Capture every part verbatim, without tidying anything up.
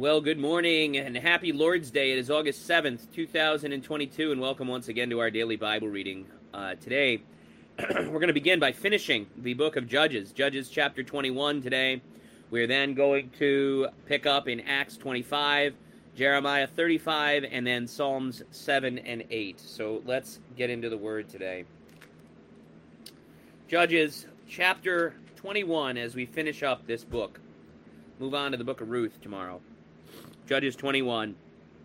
Well, good morning and happy Lord's Day. It is August seventh, two thousand twenty-two, and welcome once again to our daily Bible reading. Uh, today, we're going to begin by finishing the book of Judges, Judges chapter twenty-one today. We're then going to pick up in Acts twenty-five, Jeremiah thirty-five, and then Psalms seven and eight. So let's get into the Word today. Judges chapter twenty-one as we finish up this book. Move on to the book of Ruth tomorrow. Judges twenty-one.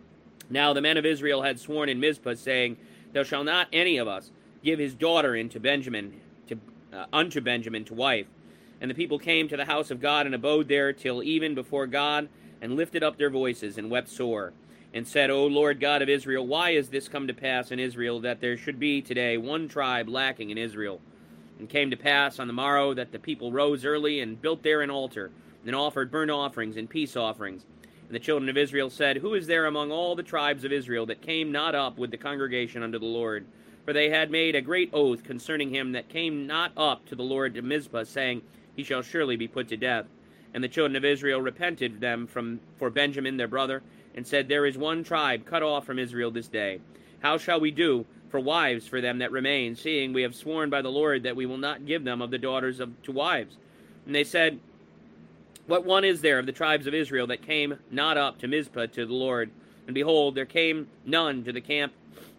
Now the men of Israel had sworn in Mizpah, saying, Thou shalt not any of us give his daughter into Benjamin, to, uh, unto Benjamin to wife. And the people came to the house of God and abode there till even before God, and lifted up their voices and wept sore, and said, O Lord God of Israel, why is this come to pass in Israel, that there should be today one tribe lacking in Israel? And came to pass on the morrow that the people rose early and built there an altar, and offered burnt offerings and peace offerings. And the children of Israel said, Who is there among all the tribes of Israel that came not up with the congregation unto the Lord? For they had made a great oath concerning him that came not up to the Lord to Mizpah, saying, He shall surely be put to death. And the children of Israel repented them from for Benjamin their brother, and said, There is one tribe cut off from Israel this day. How shall we do for wives for them that remain, seeing we have sworn by the Lord that we will not give them of the daughters of to wives? And they said, What one is there of the tribes of Israel that came not up to Mizpah to the Lord? And behold, there came none to the camp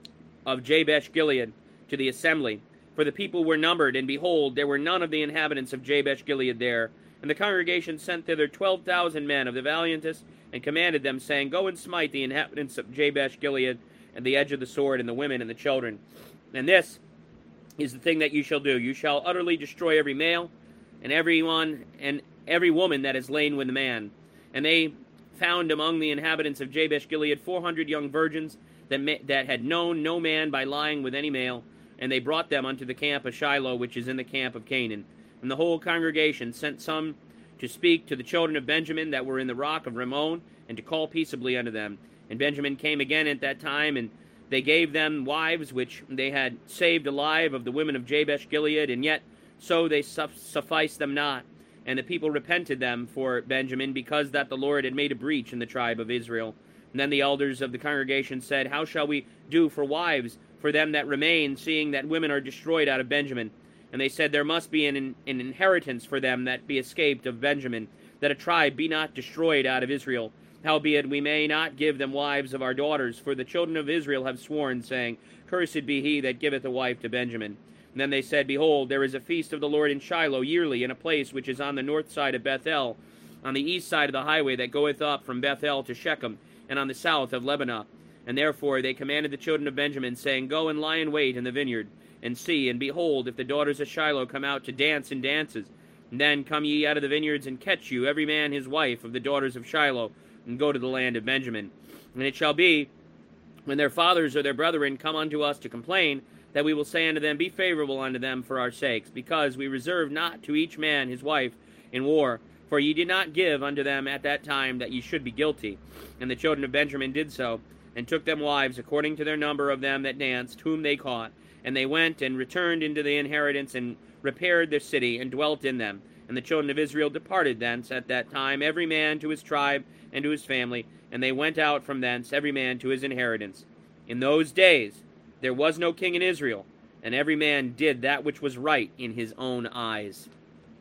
of Jabesh Gilead, to the assembly. For the people were numbered, and behold, there were none of the inhabitants of Jabesh Gilead there. And the congregation sent thither twelve thousand men of the valiantest, and commanded them, saying, Go and smite the inhabitants of Jabesh Gilead, and the edge of the sword, and the women and the children. And this is the thing that you shall do. You shall utterly destroy every male, and every one, and every woman that is lain with a man. And they found among the inhabitants of Jabesh Gilead four hundred young virgins that, ma- that had known no man by lying with any male, and they brought them unto the camp of Shiloh, which is in the camp of Canaan. And the whole congregation sent some to speak to the children of Benjamin that were in the rock of Rimmon, and to call peaceably unto them. And Benjamin came again at that time, and they gave them wives which they had saved alive of the women of Jabesh Gilead, and yet so they sufficed them not. And the people repented them for Benjamin, because that the Lord had made a breach in the tribe of Israel. And then the elders of the congregation said, How shall we do for wives for them that remain, seeing that women are destroyed out of Benjamin? And they said, There must be an, an inheritance for them that be escaped of Benjamin, that a tribe be not destroyed out of Israel. Howbeit we may not give them wives of our daughters, for the children of Israel have sworn, saying, Cursed be he that giveth a wife to Benjamin. And then they said, Behold, there is a feast of the Lord in Shiloh yearly, in a place which is on the north side of Bethel, on the east side of the highway that goeth up from Bethel to Shechem, and on the south of Lebanon. And therefore they commanded the children of Benjamin, saying, Go and lie in wait in the vineyard, and see, and behold, if the daughters of Shiloh come out to dance in dances, and then come ye out of the vineyards, and catch you every man his wife of the daughters of Shiloh, and go to the land of Benjamin. And it shall be, when their fathers or their brethren come unto us to complain, that we will say unto them, Be favorable unto them for our sakes, because we reserve not to each man his wife in war. For ye did not give unto them at that time that ye should be guilty. And the children of Benjamin did so, and took them wives according to their number of them that danced, whom they caught. And they went and returned into the inheritance, and repaired their city, and dwelt in them. And the children of Israel departed thence at that time, every man to his tribe and to his family, and they went out from thence, every man to his inheritance. In those days there was no king in Israel, and every man did that which was right in his own eyes.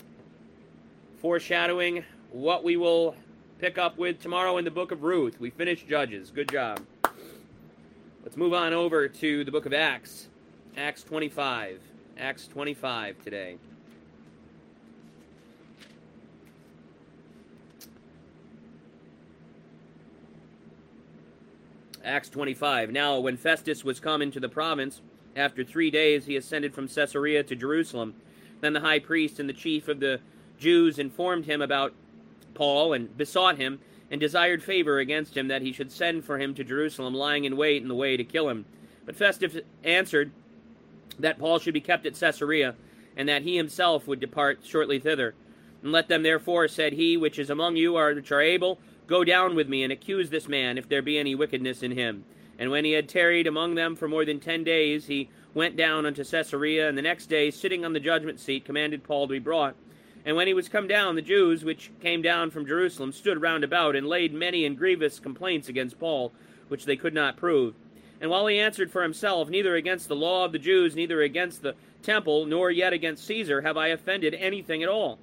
Foreshadowing what we will pick up with tomorrow in the book of Ruth. We finished Judges. Good job. Let's move on over to the book of Acts. Acts twenty-five. Acts twenty-five today. Acts twenty-five. Now, when Festus was come into the province, after three days he ascended from Caesarea to Jerusalem. Then the high priest and the chief of the Jews informed him about Paul, and besought him, and desired favor against him, that he should send for him to Jerusalem, lying in wait in the way to kill him. But Festus answered that Paul should be kept at Caesarea, and that he himself would depart shortly thither. And let them therefore, said he, which is among you, are which are able, go down with me, and accuse this man, if there be any wickedness in him. And when he had tarried among them for more than ten days, he went down unto Caesarea, and the next day, sitting on the judgment seat, commanded Paul to be brought. And when he was come down, the Jews which came down from Jerusalem stood round about, and laid many and grievous complaints against Paul, which they could not prove. And while he answered for himself, Neither against the law of the Jews, neither against the temple, nor yet against Caesar, have I offended anything at all.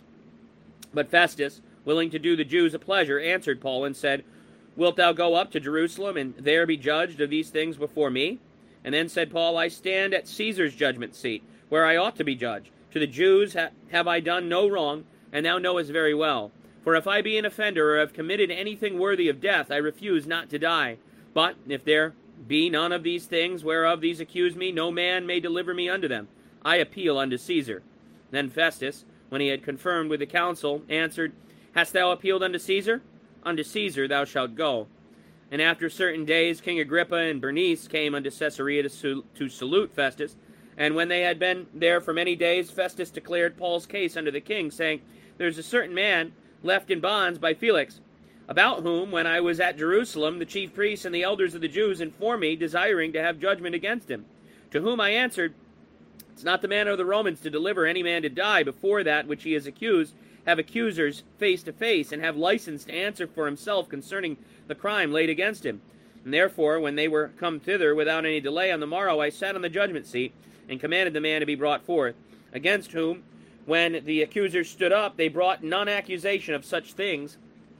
But Festus, willing to do the Jews a pleasure, answered Paul, and said, Wilt thou go up to Jerusalem, and there be judged of these things before me? And then said Paul, I stand at Caesar's judgment seat, where I ought to be judged. To the Jews ha- have I done no wrong, and thou knowest very well. For if I be an offender, or have committed anything worthy of death, I refuse not to die. But if there be none of these things whereof these accuse me, no man may deliver me unto them. I appeal unto Caesar. Then Festus, when he had confirmed with the council, answered, Hast thou appealed unto Caesar? Unto Caesar thou shalt go. And after certain days King Agrippa and Bernice came unto Caesarea to, su- to salute Festus. And when they had been there for many days, Festus declared Paul's case unto the king, saying, There is a certain man left in bonds by Felix, about whom, when I was at Jerusalem, the chief priests and the elders of the Jews informed me, desiring to have judgment against him. To whom I answered, It's not the manner of the Romans to deliver any man to die before that which he is accused, have accusers face to face, and have license to answer for himself concerning the crime laid against him. And therefore, when they were come thither without any delay on the morrow, I sat on the judgment seat, and commanded the man to be brought forth, against whom, when the accusers stood up, they brought none accusation of such things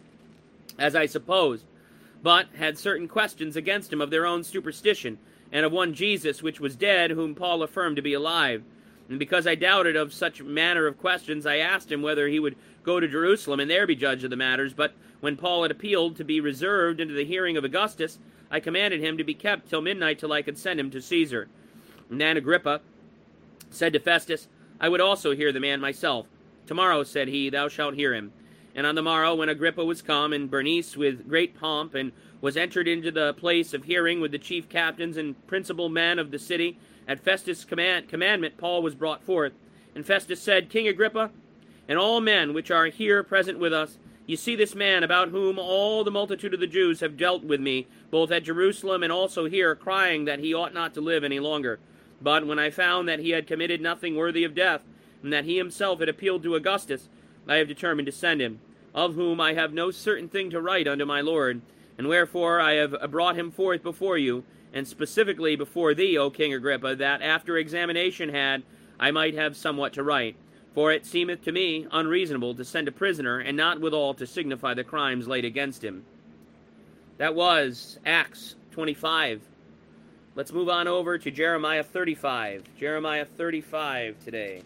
as I supposed, but had certain questions against him of their own superstition, and of one Jesus which was dead, whom Paul affirmed to be alive. And because I doubted of such manner of questions, I asked him whether he would go to Jerusalem and there be judged of the matters. But when Paul had appealed to be reserved into the hearing of Augustus, I commanded him to be kept till midnight, till I could send him to Caesar. And then Agrippa said to Festus, I would also hear the man myself. Tomorrow, said he, thou shalt hear him. And on the morrow, when Agrippa was come, and Bernice with great pomp, and was entered into the place of hearing with the chief captains and principal men of the city, at Festus' command, commandment Paul was brought forth. And Festus said, King Agrippa, and all men which are here present with us, you see this man, about whom all the multitude of the Jews have dealt with me, both at Jerusalem and also here, crying that he ought not to live any longer. But when I found that he had committed nothing worthy of death, and that he himself had appealed to Augustus, I have determined to send him, of whom I have no certain thing to write unto my Lord, and wherefore I have brought him forth before you, and specifically before thee, O King Agrippa, that after examination had, I might have somewhat to write. For it seemeth to me unreasonable to send a prisoner, and not withal to signify the crimes laid against him. That was Acts twenty-five. Let's move on over to Jeremiah thirty-five. Jeremiah thirty-five today.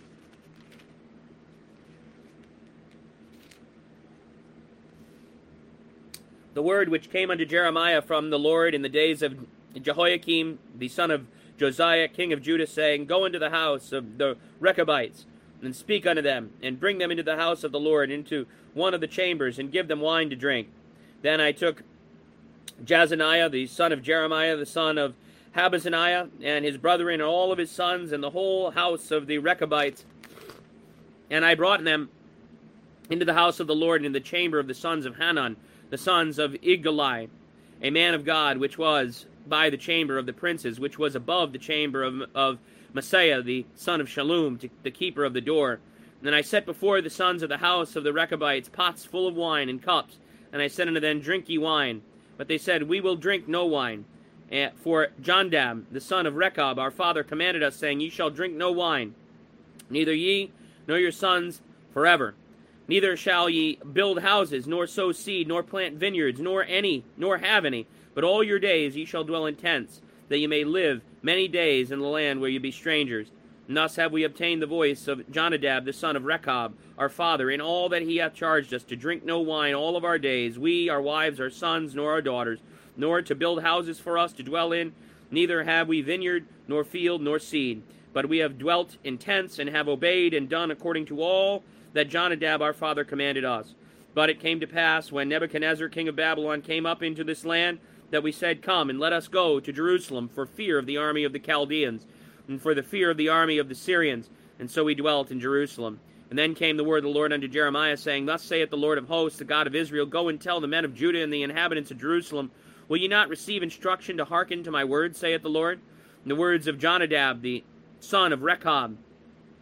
The word which came unto Jeremiah from the Lord in the days of Jehoiakim, the son of Josiah, king of Judah, saying, Go into the house of the Rechabites, and speak unto them, and bring them into the house of the Lord, into one of the chambers, and give them wine to drink. Then I took Jazaniah, the son of Jeremiah, the son of Habazaniah, and his brethren, and all of his sons, and the whole house of the Rechabites, and I brought them into the house of the Lord, and in the chamber of the sons of Hanan, the sons of Igali, a man of God, which was by the chamber of the princes, which was above the chamber of, of Messiah, the son of Shallum, to, the keeper of the door. And then I set before the sons of the house of the Rechabites pots full of wine and cups, and I said unto them, Drink ye wine. But they said, We will drink no wine. And for Jondab, the son of Rechab, our father, commanded us, saying, Ye shall drink no wine, neither ye nor your sons forever. Neither shall ye build houses, nor sow seed, nor plant vineyards, nor any, nor have any. But all your days ye shall dwell in tents, that ye may live many days in the land where ye be strangers. And thus have we obtained the voice of Jonadab, the son of Rechab, our father, in all that he hath charged us, to drink no wine all of our days, we, our wives, our sons, nor our daughters, nor to build houses for us to dwell in. Neither have we vineyard, nor field, nor seed. But we have dwelt in tents, and have obeyed and done according to all that Jonadab our father commanded us. But it came to pass, when Nebuchadnezzar king of Babylon came up into this land, that we said, Come, and let us go to Jerusalem, for fear of the army of the Chaldeans, and for the fear of the army of the Syrians. And so we dwelt in Jerusalem. And then came the word of the Lord unto Jeremiah, saying, Thus saith the Lord of hosts, the God of Israel, Go and tell the men of Judah and the inhabitants of Jerusalem, Will ye not receive instruction to hearken to my words, saith the Lord? And the words of Jonadab, the son of Rechab,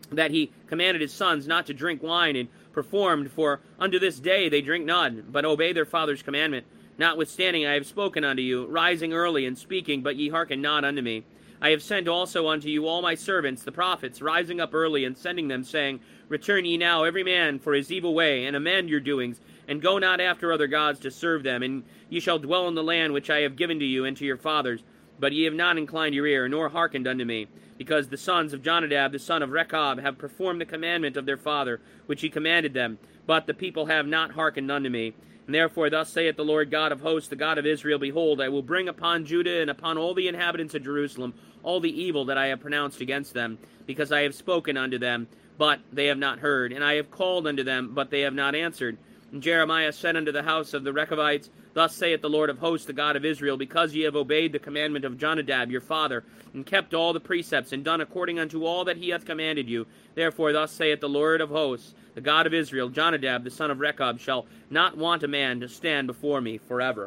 that he commanded his sons not to drink wine, and performed, for unto this day they drink none, but obey their father's commandment. Notwithstanding, I have spoken unto you, rising early and speaking, but ye hearken not unto me. I have sent also unto you all my servants, the prophets, rising up early and sending them, saying, Return ye now every man for his evil way, and amend your doings, and go not after other gods to serve them, and ye shall dwell in the land which I have given to you and to your fathers. But ye have not inclined your ear, nor hearkened unto me, because the sons of Jonadab the son of Rechab have performed the commandment of their father, which he commanded them. But the people have not hearkened unto me. And therefore thus saith the Lord God of hosts, the God of Israel, Behold, I will bring upon Judah and upon all the inhabitants of Jerusalem all the evil that I have pronounced against them, because I have spoken unto them, but they have not heard, and I have called unto them, but they have not answered. And Jeremiah said unto the house of the Rechabites, Thus saith the Lord of hosts, the God of Israel, Because ye have obeyed the commandment of Jonadab your father, and kept all the precepts, and done according unto all that he hath commanded you, therefore thus saith the Lord of hosts, the God of Israel, Jonadab the son of Rechab shall not want a man to stand before me forever.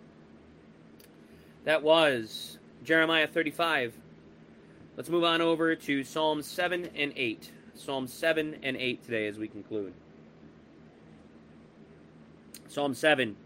That was Jeremiah thirty-five. Let's move on over to Psalms seven and eight. Psalms seven and eight today as we conclude. Psalm seven.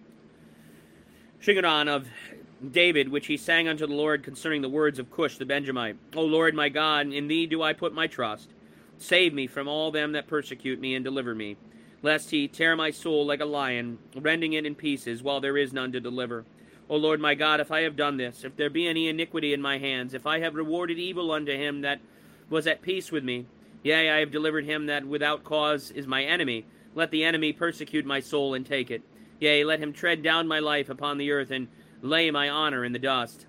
Shiggaion of David, which he sang unto the Lord concerning the words of Cush the Benjamite. O Lord my God, in thee do I put my trust. Save me from all them that persecute me, and deliver me, lest he tear my soul like a lion, rending it in pieces, while there is none to deliver. O Lord my God, if I have done this, if there be any iniquity in my hands, if I have rewarded evil unto him that was at peace with me, yea, I have delivered him that without cause is my enemy, let the enemy persecute my soul and take it. Yea, let him tread down my life upon the earth, and lay my honor in the dust.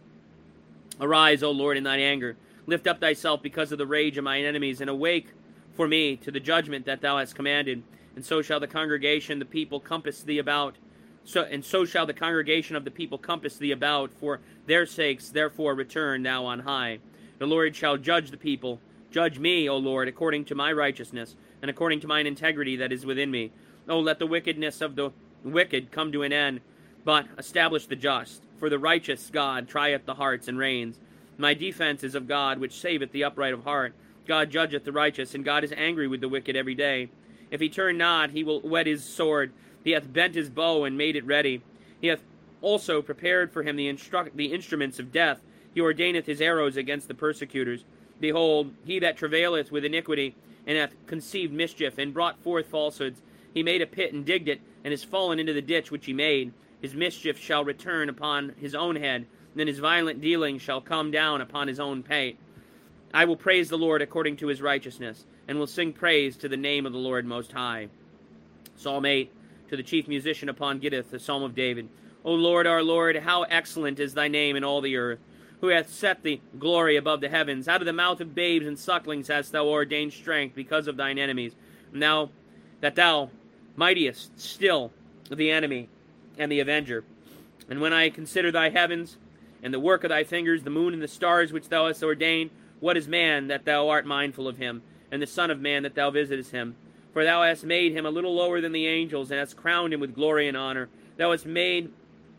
Arise, O Lord, in thine anger. Lift up thyself because of the rage of mine enemies, and awake for me to the judgment that thou hast commanded. And so shall the congregation, the people, compass thee about. So, and so shall the congregation of the people compass thee about. For their sakes, therefore, return thou on high. The Lord shall judge the people. Judge me, O Lord, according to my righteousness, and according to mine integrity that is within me. O let the wickedness of the wicked come to an end, but establish the just. For the righteous God trieth the hearts and reigns. My defense is of God, which saveth the upright of heart. God judgeth the righteous, and God is angry with the wicked every day. If he turn not, he will whet his sword. He hath bent his bow and made it ready. He hath also prepared for him the, instru- the instruments of death. He ordaineth his arrows against the persecutors. Behold, he that travaileth with iniquity, and hath conceived mischief, and brought forth falsehoods, he made a pit and digged it, and is fallen into the ditch which he made. His mischief shall return upon his own head, and then his violent dealing shall come down upon his own pate. I will praise the Lord according to his righteousness, and will sing praise to the name of the Lord Most High. Psalm eight, to the chief musician upon Gittith, the Psalm of David. O Lord, our Lord, how excellent is thy name in all the earth, who hath set the glory above the heavens. Out of the mouth of babes and sucklings hast thou ordained strength because of thine enemies. Now that thou mightiest still the enemy and the avenger. And when I consider thy heavens, and the work of thy fingers, the moon and the stars which thou hast ordained, what is man that thou art mindful of him, and the son of man that thou visitest him? For thou hast made him a little lower than the angels, and hast crowned him with glory and honor. Thou hast made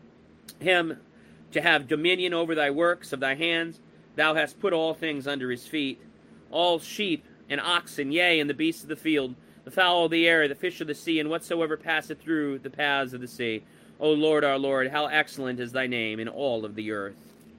him to have dominion over thy works of thy hands. Thou hast put all things under his feet, all sheep and oxen, yea, and the beasts of the field, the fowl of the air, the fish of the sea, and whatsoever passeth through the paths of the sea. O Lord, our Lord, how excellent is thy name in all of the earth.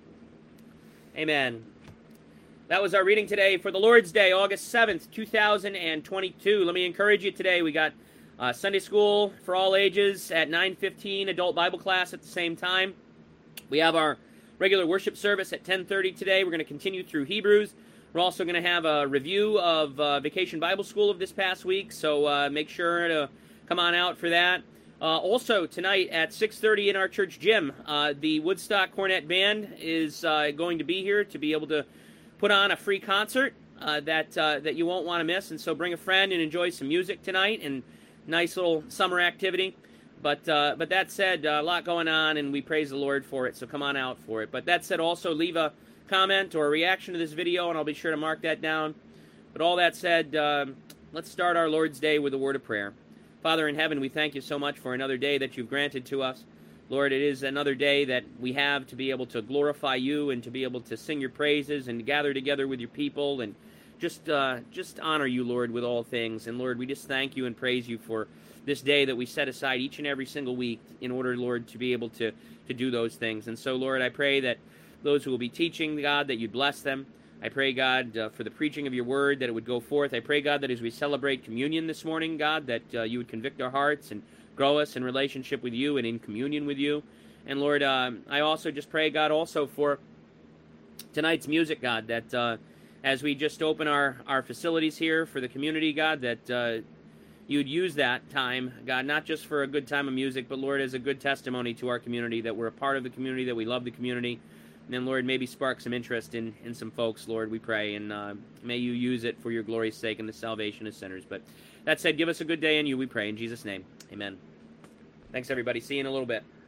Amen. That was our reading today for the Lord's Day, August seventh, two thousand twenty-two. Let me encourage you today. We got uh, Sunday school for all ages at nine fifteen, adult Bible class at the same time. We have our regular worship service at ten thirty today. We're going to continue through Hebrews. We're also going to have a review of uh, Vacation Bible School of this past week, so uh, make sure to come on out for that. Uh, also, tonight at six thirty in our church gym, uh, the Woodstock Cornet Band is uh, going to be here to be able to put on a free concert uh, that uh, that you won't want to miss. And so bring a friend and enjoy some music tonight, and nice little summer activity. But uh, but that said, uh, a lot going on, and we praise the Lord for it, so come on out for it. But that said, also leave a comment or a reaction to this video, and I'll be sure to mark that down. But all that said, uh, let's start our Lord's Day with a word of prayer. Father in heaven, we thank you so much for another day that you've granted to us. Lord, it is another day that we have to be able to glorify you and to be able to sing your praises and gather together with your people and just uh, just honor you, Lord, with all things. And Lord, we just thank you and praise you for this day that we set aside each and every single week in order, Lord, to be able to, to do those things. And so, Lord, I pray that those who will be teaching, God, that you'd bless them. I pray, God, uh, for the preaching of your word, that it would go forth. I pray, God, that as we celebrate communion this morning, God, that uh, you would convict our hearts and grow us in relationship with you and in communion with you. And, Lord, uh, I also just pray, God, also for tonight's music, God, that uh, as we just open our, our facilities here for the community, God, that uh, you'd use that time, God, not just for a good time of music, but, Lord, as a good testimony to our community, that we're a part of the community, that we love the community. And then, Lord, maybe spark some interest in, in some folks, Lord, we pray. And uh, may you use it for your glory's sake and the salvation of sinners. But that said, give us a good day in you, we pray. In Jesus' name, amen. Thanks, everybody. See you in a little bit.